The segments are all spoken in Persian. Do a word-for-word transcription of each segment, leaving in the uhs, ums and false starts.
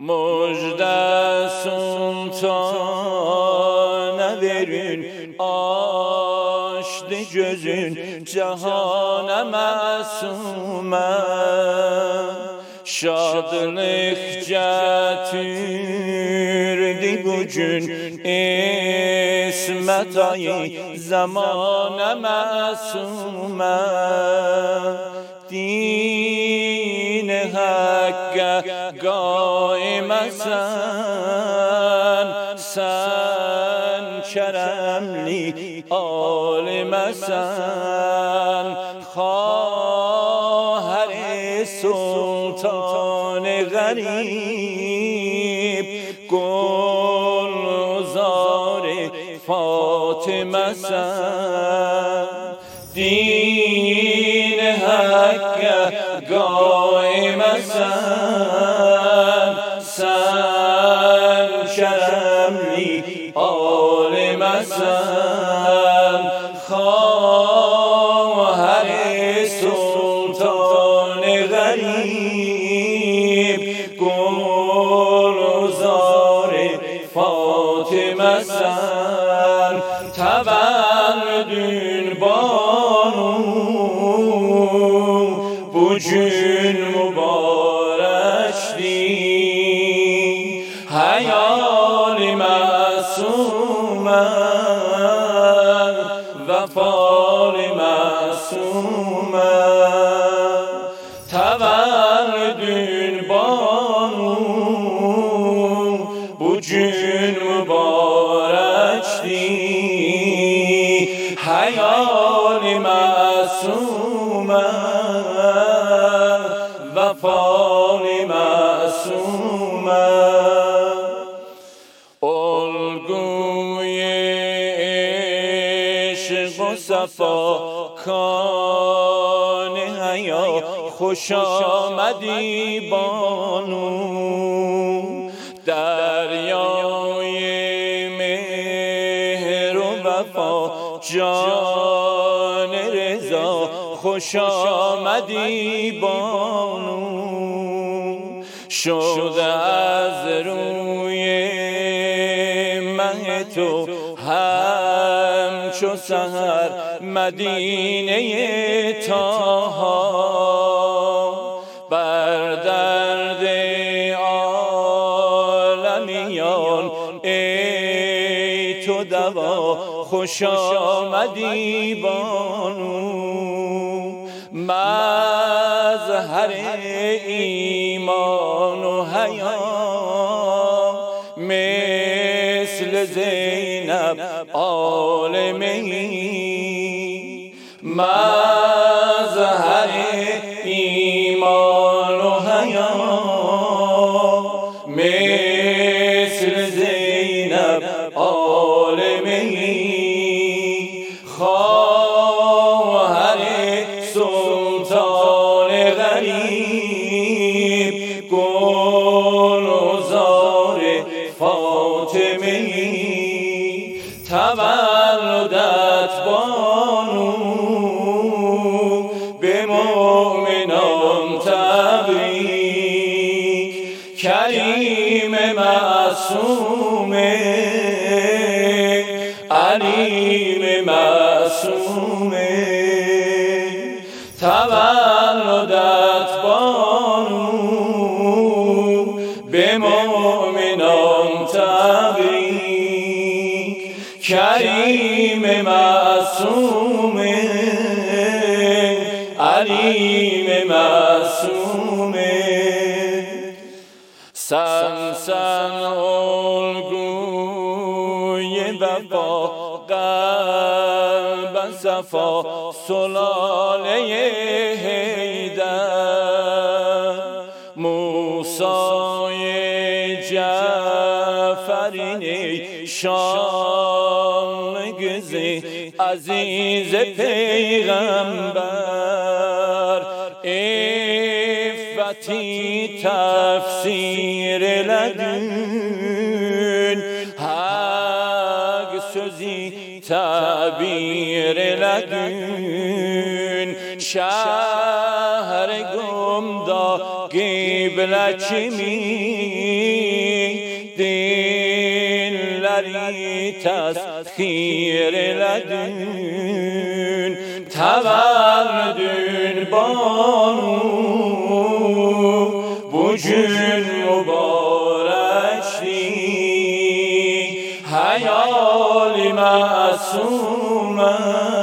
Müjde sultana verin, açtı gözün cihana masume. Şadlık getirdi bugün İsmet ayı zamana masume. Din hakka gaimesen, sen keremli alimesen. Khahar sultan garib, gulzar Fatime sen. Din hakka gaimesen, sen keremli alimesen. Khahar sultan garib, gulzar Fatime sen. Tevellüdün banu bugün mübarekti. Hayali masume, vefali masume. Tevellüdün banu bugün mübarekti. Hayali masume, vefali masume. Olguy eşq و صفا کان حیا خوش آمدی بانو. دریای مهر و وفا جان رضا خوش آمدی بانو. شده از روی مه تو همچو سحر مدینه طاها. بر درد عالمیان ای تو دوا خوش آمدی بانو. مظهر ایمان و حیا مثل زینب عالمی. مظهر ایمان و حیا مثل زینب عالمی. خواهر سلطان غریب، گلزار فاطمی. تولدت بانو به مؤمنان تبریک. کریم معصومه، علیم معصومه. تولدت بانو به مؤمنان تبریک. کریم معصومه، علیم معصومه. سن سن الگوی وفا، قلب صفا، سلاله حیدر. موسی جعفرین شان گزی عزیز پیغمبر. افتی تفسیر لدن، حق سوزی تعبیر لدن. شهر گمدا قبله چی می لری تسخیر لدون تولدون بانو بجون مبارشی حیالی معصومه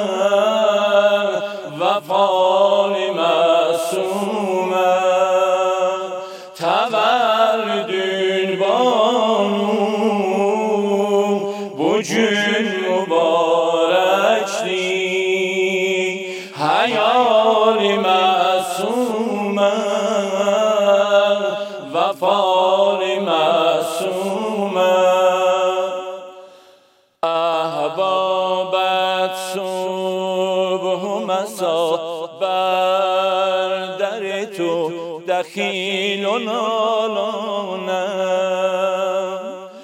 وفالی معصومه تولدون بانو بجون مبارشی حیالی معصومه وفالی معصومه احبابت صبح و مسا بر در تو دخیل و نالانم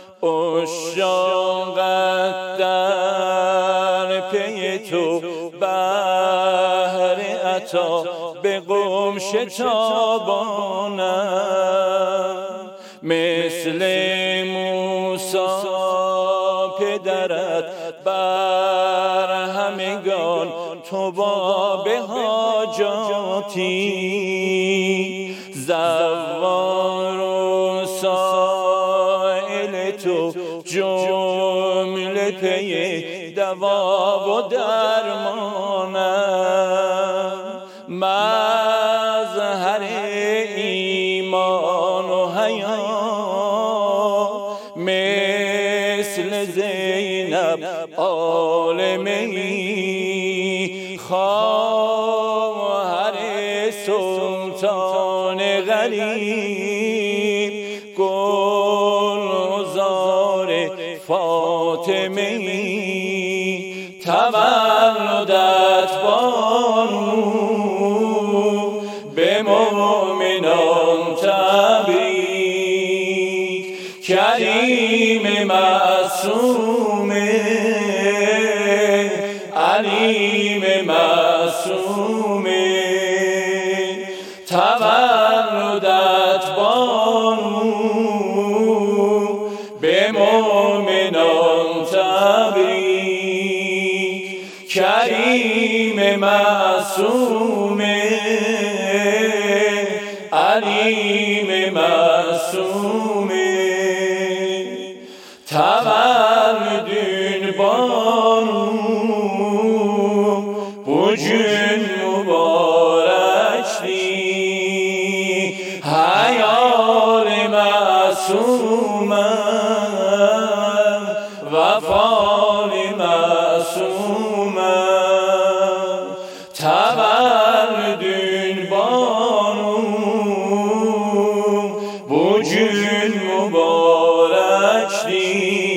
اشاقت در پی تو بهر عطا به قم شتابانم مثل موسی پدرت بر همگان تو باب حاجاتی زوار و سائل تو جمله پی دوا و درمانم مظهر ایمان و حیا مثل زینب عالمی خواهر سلطان غریب گلزار فاطمی تولدت بانو به مؤمنان تبریک کریم معصومه علیم معصومه تولدت بانو به مؤمنان تبریک کریم معصومه علیم معصومه تولدون بانو بجون مبارشی حیال معصومه وفال معصومه تولدون بانو بجون مبارشی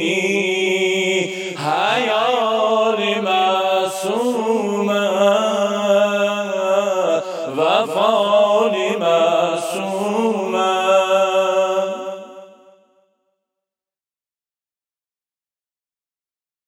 حیال معصومه وفال معصومه